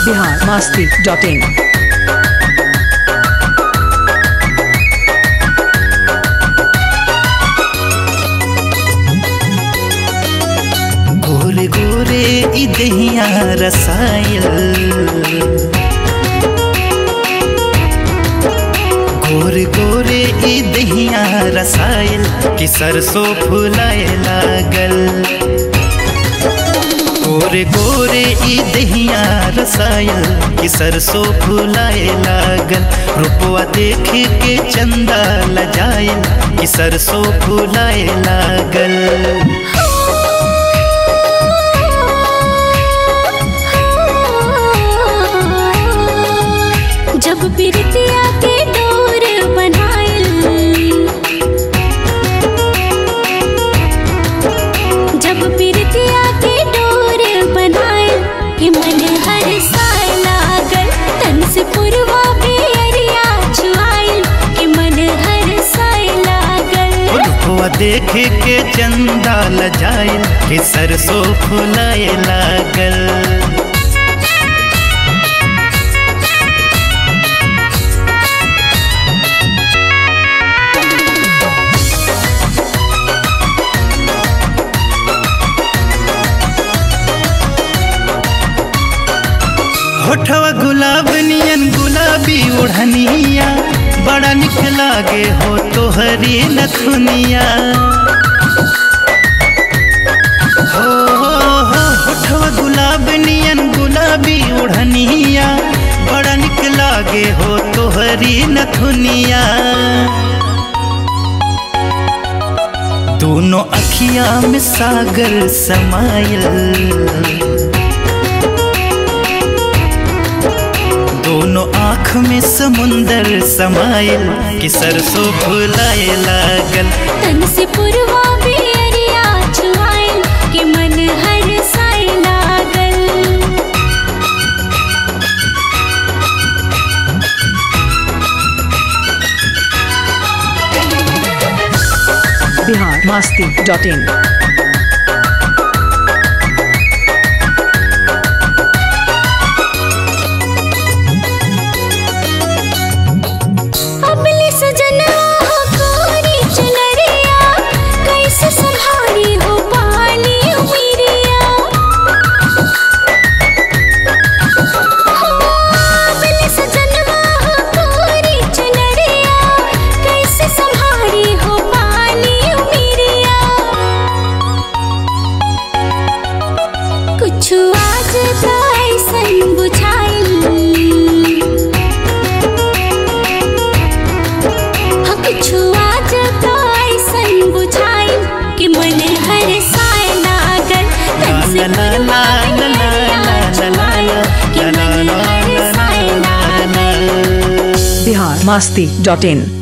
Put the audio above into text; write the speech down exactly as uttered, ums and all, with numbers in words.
बिहार मस्ती डॉट इन। गोरे गोरे ई दहिया रसायल, गोरे गोरे ई दहिया रसायल कि सरसों फुलाए लागल। गोरे गोरे ई दहिया रसायल कि सरसों फुलाए लागल। रुपवा देख के चंदा लजायल कि सरसों फुलाए लागल। जब पिरतिया के डोर बनाइल, जब पिरतिया के डोर बनाइल कि मन हर साय लागल। तन से पुरवा बेरिया छुआइल कि मन हर साय लागल। रुपवा देख के चंदा लजाइल कि सरसों फुलाए लागल। होठवा गुलाब नियन गुलाबी ओढ़निया, बड़ा निक लागे हो तोहरी नथुनिया। हो हो हो होठवा गुलाब नियन गुलाबी ओढ़निया, बड़ा निक लागे हो तोहरी नथुनिया। दोनों अखियां में सागर समायल, दोनों आँख में समुंदर समायल कि सरसों फुलाए लागल। तन से पुरवा बेरिया छुआइल कि मन हर साय लागल। बिहार मस्ती डॉट इन। बिहार मस्ती डॉट इन।